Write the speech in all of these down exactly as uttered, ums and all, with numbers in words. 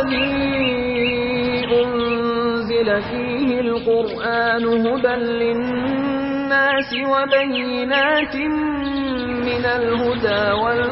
الذي أنزل فيه القرآن هدى للناس وبينات من الهدى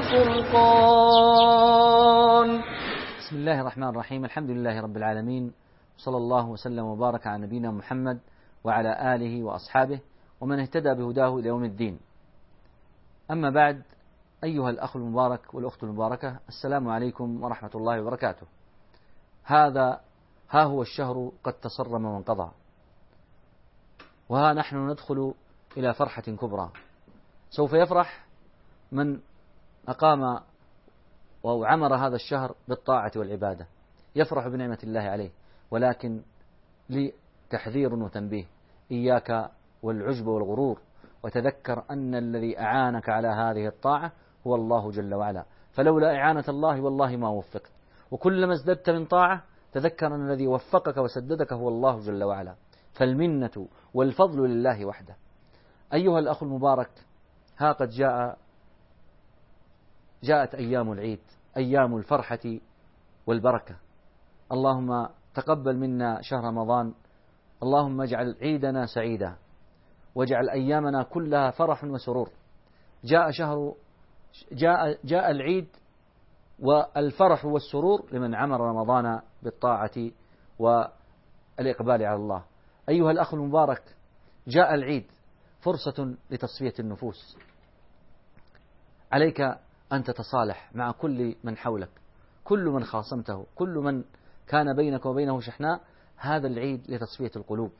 والفرقان. بسم الله الرحمن الرحيم. الحمد لله رب العالمين، صلى الله وسلم وبارك على نبينا محمد وعلى آله وأصحابه ومن اهتدى بهداه إلى يوم الدين. أما بعد، أيها الأخ المبارك والأخت المباركة، السلام عليكم ورحمة الله وبركاته. هذا ها هو الشهر قد تصرم وانقضى، وها نحن ندخل إلى فرحة كبرى. سوف يفرح من أقام وعمر هذا الشهر بالطاعة والعبادة، يفرح بنعمة الله عليه، ولكن لتحذير وتنبيه: إياك والعجب والغرور، وتذكر أن الذي أعانك على هذه الطاعة هو الله جل وعلا، فلولا إعانة الله والله ما وفقت. وكلما ازددت من طاعة تذكر أن الذي وفقك وسددك هو الله جل وعلا، فالمنة والفضل لله وحده. أيها الأخ المبارك، ها قد جاء جاءت أيام العيد، أيام الفرحة والبركة. اللهم تقبل منا شهر رمضان، اللهم اجعل عيدنا سعيدا، واجعل أيامنا كلها فرح وسرور. جاء شهر جاء جاء العيد والفرح والسرور لمن عمر رمضان بالطاعة والإقبال على الله. أيها الأخ المبارك، جاء العيد فرصة لتصفية النفوس. عليك أن تتصالح مع كل من حولك، كل من خاصمته، كل من كان بينك وبينه شحناء. هذا العيد لتصفية القلوب.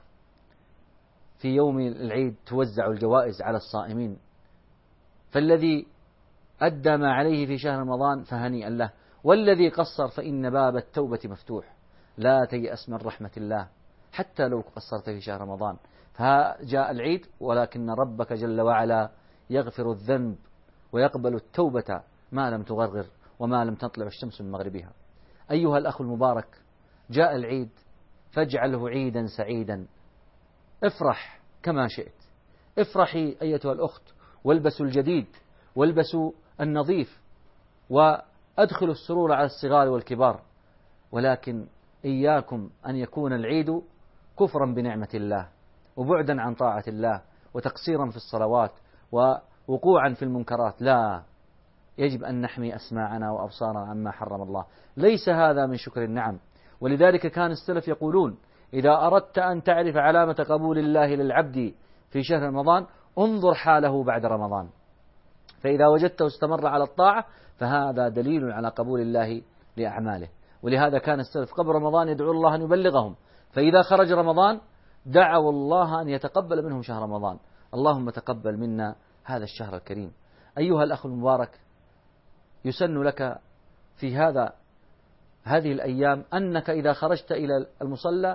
في يوم العيد توزع الجوائز على الصائمين، فالذي أدى ما عليه في شهر رمضان فهنيئا له، والذي قصر فإن باب التوبة مفتوح. لا تيأس من رحمة الله حتى لو قصرت في شهر رمضان. فجاء العيد، ولكن ربك جل وعلا يغفر الذنب ويقبل التوبة ما لم تغرغر وما لم تطلع الشمس من مغربها. أيها الأخ المبارك، جاء العيد فاجعله عيدا سعيدا. افرح كما شئت، افرحي أيتها الأخت، والبسوا الجديد والبسوا النظيف، وأدخلوا السرور على الصغار والكبار، ولكن إياكم أن يكون العيد كفرا بنعمة الله وبعدا عن طاعة الله وتقصيرا في الصلوات ووقوعا في المنكرات. لا، يجب أن نحمي أسماعنا وأبصارنا عما حرم الله. ليس هذا من شكر النعم. ولذلك كان السلف يقولون: إذا أردت أن تعرف علامة قبول الله للعبد في شهر رمضان انظر حاله بعد رمضان، فإذا وجدته استمر على الطاعة فهذا دليل على قبول الله لأعماله. ولهذا كان السلف قبل رمضان يدعو الله أن يبلغهم، فإذا خرج رمضان دعوا الله أن يتقبل منهم شهر رمضان. اللهم تقبل منا هذا الشهر الكريم. أيها الأخ المبارك، يسن لك في هذا هذه الأيام أنك إذا خرجت إلى المصلى،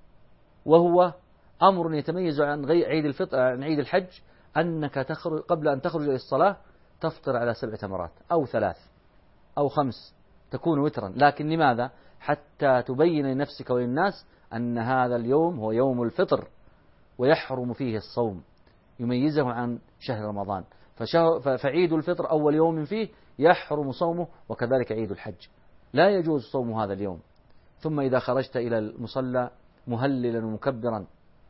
وهو أمر يتميز عن غير عيد الفطر عن عيد الحج، أنك تخرج قبل أن تخرج إلى الصلاة تفطر على سبع تمرات أو ثلاث أو خمس، تكون وترا. لكن لماذا؟ حتى تبين لنفسك وللناس أن هذا اليوم هو يوم الفطر ويحرم فيه الصوم، يميزه عن شهر رمضان. فعيد الفطر أول يوم فيه يحرم صومه، وكذلك عيد الحج لا يجوز صوم هذا اليوم. ثم إذا خرجت إلى المصلى مهللا ومكبرا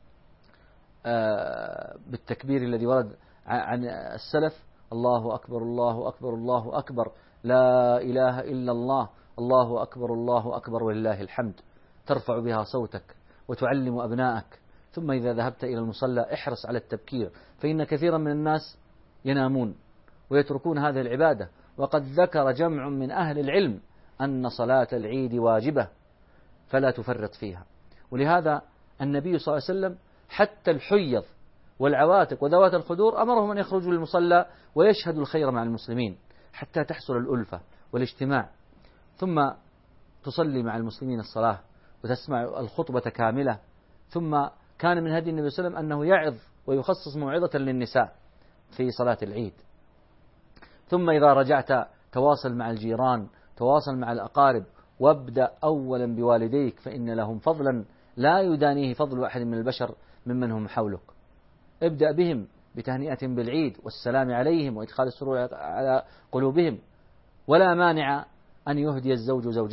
بالتكبير الذي ورد عن السلف: الله أكبر الله أكبر الله أكبر، لا إله إلا الله، الله أكبر الله أكبر ولله الحمد، ترفع بها صوتك وتعلم أبنائك. ثم إذا ذهبت إلى المصلى احرص على التبكير، فإن كثيرا من الناس ينامون ويتركون هذه العبادة. وقد ذكر جمع من أهل العلم أن صلاة العيد واجبة فلا تفرط فيها. ولهذا النبي صلى الله عليه وسلم حتى الحيض والعواتق وذوات الخدور أمرهم أن يخرجوا للمصلى ويشهدوا الخير مع المسلمين حتى تحصل الألفة والاجتماع. ثم تصلي مع المسلمين الصلاة وتسمع الخطبة كاملة. ثم كان من هدي النبي صلى الله عليه وسلم أنه يعظ ويخصص موعظة للنساء في صلاة العيد. ثم إذا رجعت تواصل مع الجيران، تواصل مع الأقارب، وابدأ أولا بوالديك، فإن لهم فضلا لا يدانيه فضل أحد من البشر ممن هم حولك. ابدأ بهم بتهنئة بالعيد والسلام عليهم وإدخال السرور على قلوبهم. ولا مانع أن يهدي الزوج زوجته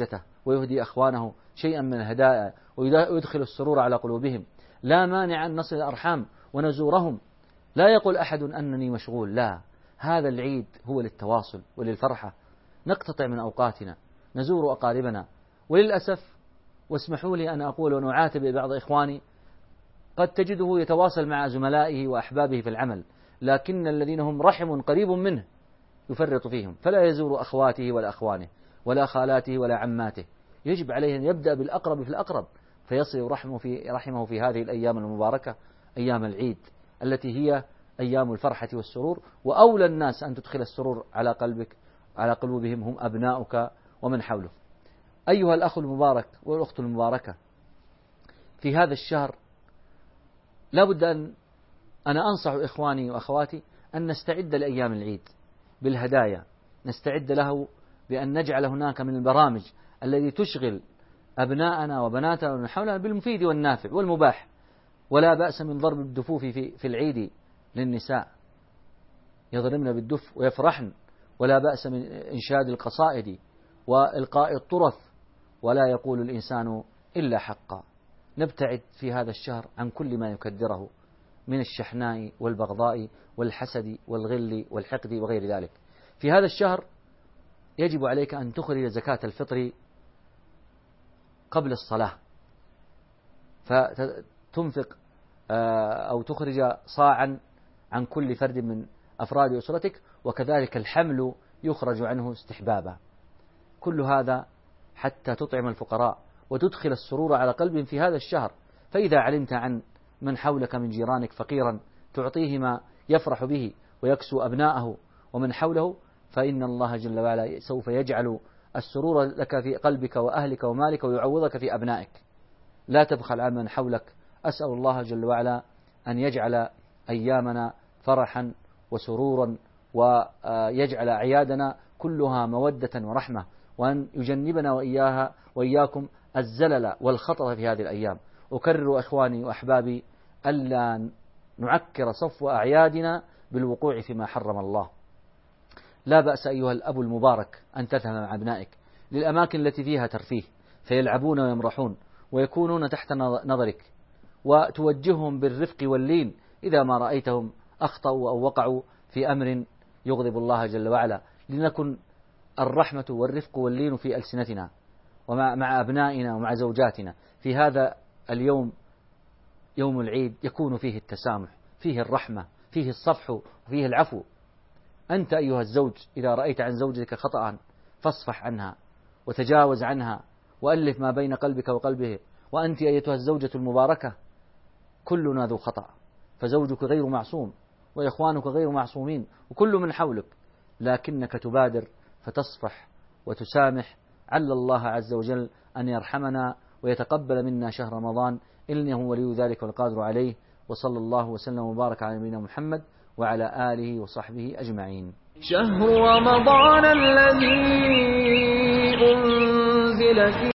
ويهدي أخوانه شيئا من الهدايا ويدخل السرور على قلوبهم. لا مانع أن نصل الأرحام ونزورهم. لا يقول أحد أنني مشغول، لا، هذا العيد هو للتواصل وللفرحة. نقتطع من أوقاتنا نزور أقاربنا. وللأسف، واسمحوا لي أن أقول ونعاتب بعض إخواني، قد تجده يتواصل مع زملائه وأحبابه في العمل، لكن الذين هم رحم قريب منه يفرط فيهم، فلا يزور أخواته ولا أخوانه ولا خالاته ولا عماته. يجب عليه أن يبدأ بالأقرب في الأقرب فيصل رحمه في, رحمه في هذه الأيام المباركة، أيام العيد التي هي أيام الفرحة والسرور. وأولى الناس أن تدخل السرور على قلبك على قلوبهم هم أبناؤك ومن حوله. أيها الأخ المبارك والأخت المباركة، في هذا الشهر لا بد أن أنا أنصح إخواني وأخواتي أن نستعد لأيام العيد بالهدايا، نستعد له بأن نجعل هناك من البرامج التي تشغل أبناءنا وبناتنا ومن حولنا بالمفيد والنافع والمباح. ولا بأس من ضرب الدفوف في, في العيد للنساء، يضربن بالدف ويفرحن، ولا بأس من إنشاد القصائد وإلقاء الطرف، ولا يقول الإنسان إلا حقا. نبتعد في هذا الشهر عن كل ما يكدره من الشحناء والبغضاء والحسد والغل والحقد وغير ذلك. في هذا الشهر يجب عليك أن تخرج زكاة الفطر قبل الصلاة، فتنفق أو تخرج صاعا عن كل فرد من أفراد أسرتك، وكذلك الحمل يخرج عنه استحبابا. كل هذا حتى تطعم الفقراء وتدخل السرور على قلبهم في هذا الشهر. فإذا علمت عن من حولك من جيرانك فقيرا تعطيه ما يفرح به ويكسو أبناءه ومن حوله، فإن الله جل وعلا سوف يجعل السرور لك في قلبك وأهلك ومالك ويعوضك في أبنائك. لا تبخل عن من حولك. أسأل الله جل وعلا أن يجعل أيامنا فرحا وسرورا، ويجعل أعيادنا كلها مودة ورحمة، وأن يجنبنا وإياها وإياكم الزلل والخطر في هذه الأيام. أكرر إخواني وأحبابي ألا نعكر صفو أعيادنا بالوقوع فيما حرم الله. لا بأس أيها الأب المبارك أن تذهب مع أبنائك للأماكن التي فيها ترفيه فيلعبون ويمرحون ويكونون تحت نظرك، وتوجههم بالرفق واللين إذا ما رأيتهم أخطأوا أو وقعوا في أمر يغضب الله جل وعلا. لنكن الرحمة والرفق واللين في ألسنتنا ومع مع أبنائنا ومع زوجاتنا. في هذا اليوم يوم العيد يكون فيه التسامح، فيه الرحمة، فيه الصفح وفيه العفو. أنت أيها الزوج إذا رأيت عن زوجتك خطأ فاصفح عنها وتجاوز عنها وألف ما بين قلبك وقلبه. وأنت أيتها الزوجة المباركة كلنا ذو خطأ، فزوجك غير معصوم وإخوانك غير معصومين وكل من حولك، لكنك تبادر فتصفح وتسامح. عل الله عز وجل أن يرحمنا ويتقبل منا شهر رمضان، إنه ولي ذلك والقادر عليه. وصلى الله وسلم وبارك على نبينا محمد وعلى آله وصحبه أجمعين. شهر رمضان الذي أنزل فيه